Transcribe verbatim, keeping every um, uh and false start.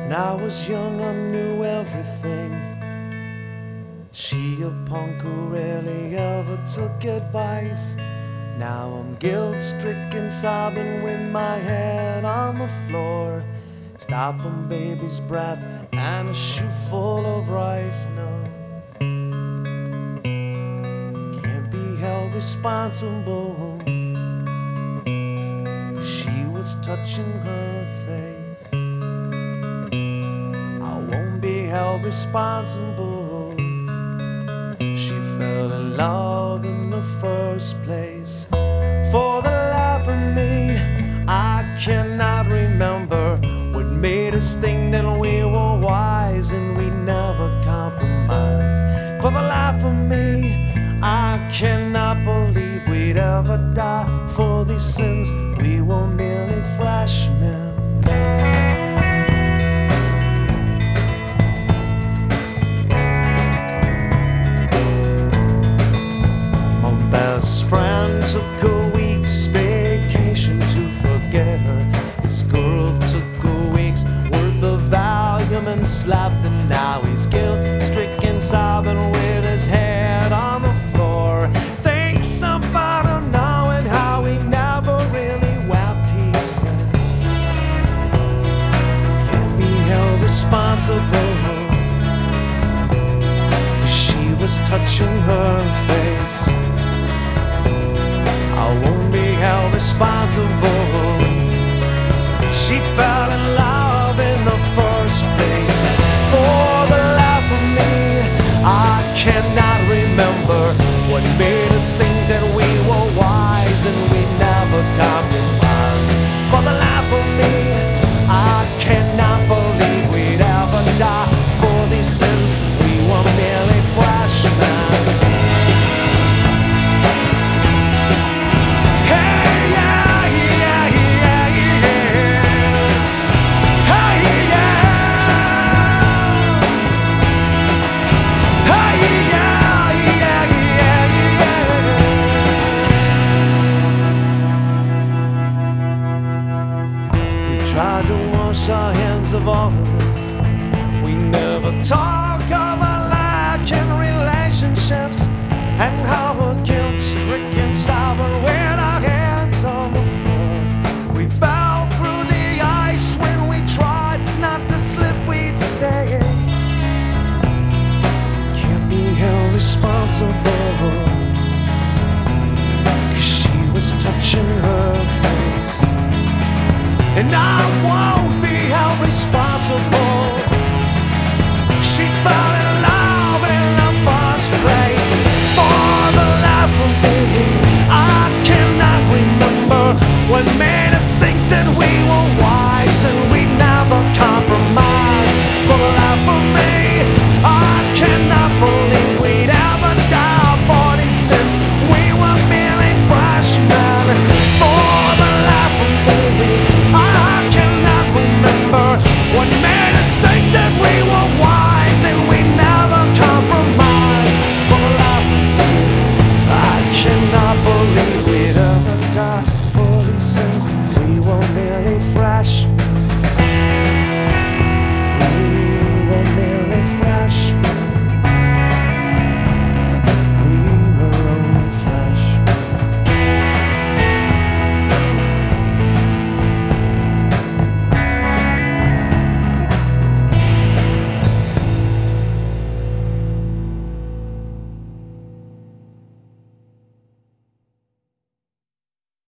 When I was young, I knew everything. She, a punk who rarely ever took advice. Now I'm guilt-stricken, sobbing with my head on the floor, stopping baby's breath and a shoe full of rice. No, can't be held responsible, 'cause she was touching her face. I won't be held responsible. She fell in love in the first place. For the life of me, I cannot remember what made us think that we were wise and we never compromised. For the life of me, I cannot believe we'd ever die for these sins. We were merely freshmen. Best friend took a week's vacation to forget her. His girl took a week's worth of Valium and slapped him. Now he's guilt-stricken, sobbing with his head on the floor. Thinks about her now and how he never really wept, he said. Can't be held responsible, 'cause she was touching her face. I won't be held responsible. She fell in love in the first place. For the life of me, I cannot remember what made us think that we were wise and we never compromised. For the life of me, I cannot believe we'd ever die for these sins. We were merely freshmen. Tried to wash our hands of all of this. We never talk of our lack in relationships and how we're guilt-stricken, sobbing with our hands on the floor. We fell through the ice when we tried not to slip, we'd say it. Can't be held responsible, 'cause she was touching her face. And I won't be held responsible. She fell in love in the first place. For the life of me, I cannot remember what made